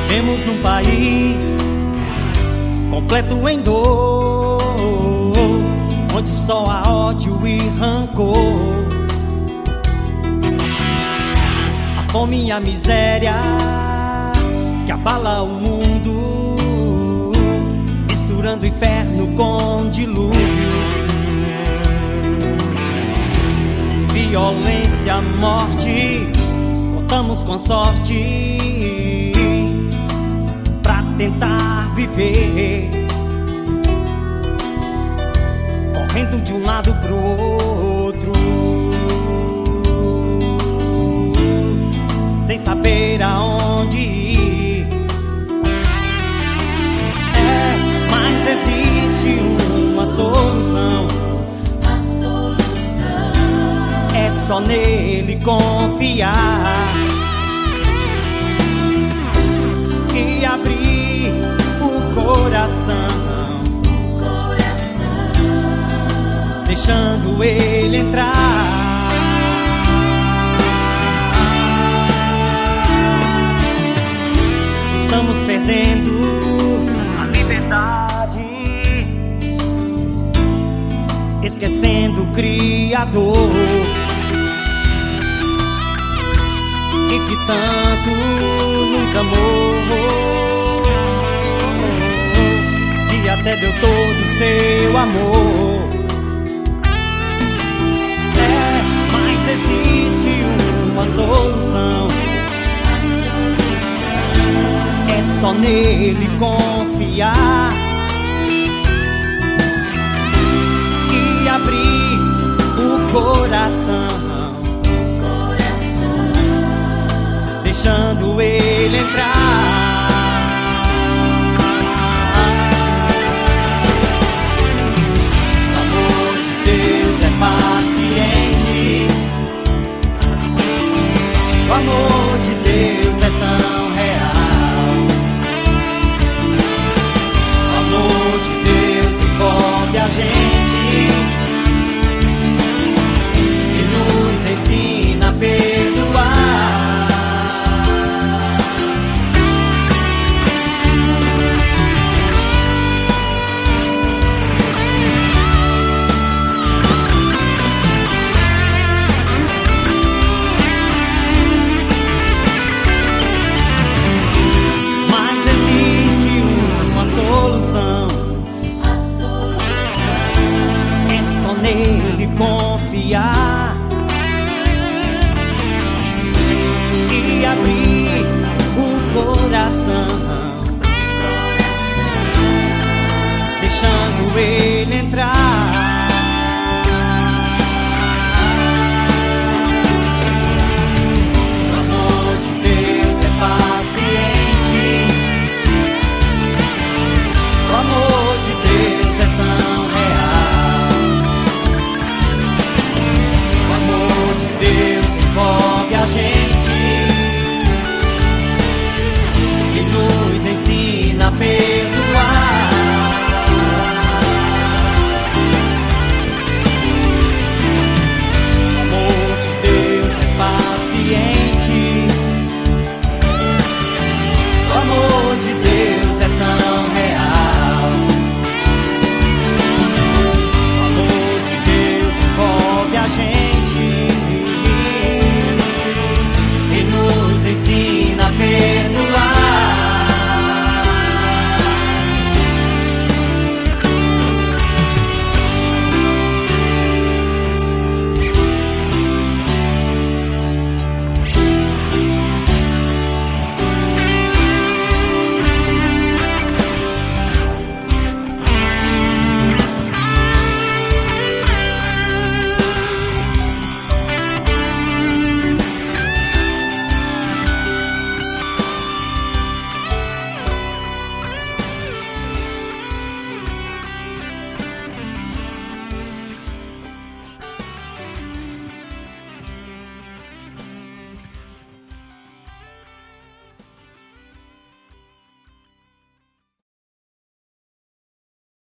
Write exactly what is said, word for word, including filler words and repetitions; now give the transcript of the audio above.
Vivemos num país completo em dor, onde só há ódio e rancor. A fome e a miséria que abala o mundo, misturando inferno com dilúvio. Violência, morte, contamos com sorte pra tentar viver, correndo de um lado pro outro, sem saber aonde ir. É, mas existe uma solução. A solução é só nele confiar e abrir o coração, o coração, deixando ele entrar. Estamos perdendo a liberdade, esquecendo o Criador, e que tanto nos amou, que até deu todo o seu amor. É, mas existe uma solução. a solução É só nele confiar e abrir o coração, deixando ele entrar. O amor de Deus é paciente, o amor de Deus é tão real. O amor de Deus envolve a gente e nos ensina a perdoar. A solução é só nele confiar e abrir o coração, coração, deixando ele entrar. O amor de Deus é paciente, o amor de Deus é tão real. O amor de Deus envolve a gente e nos ensina a perdoar. O amor de Deus é paciente, o amor de Deus é tão real. O amor de Deus envolve a gente e nos ensina a perdoar.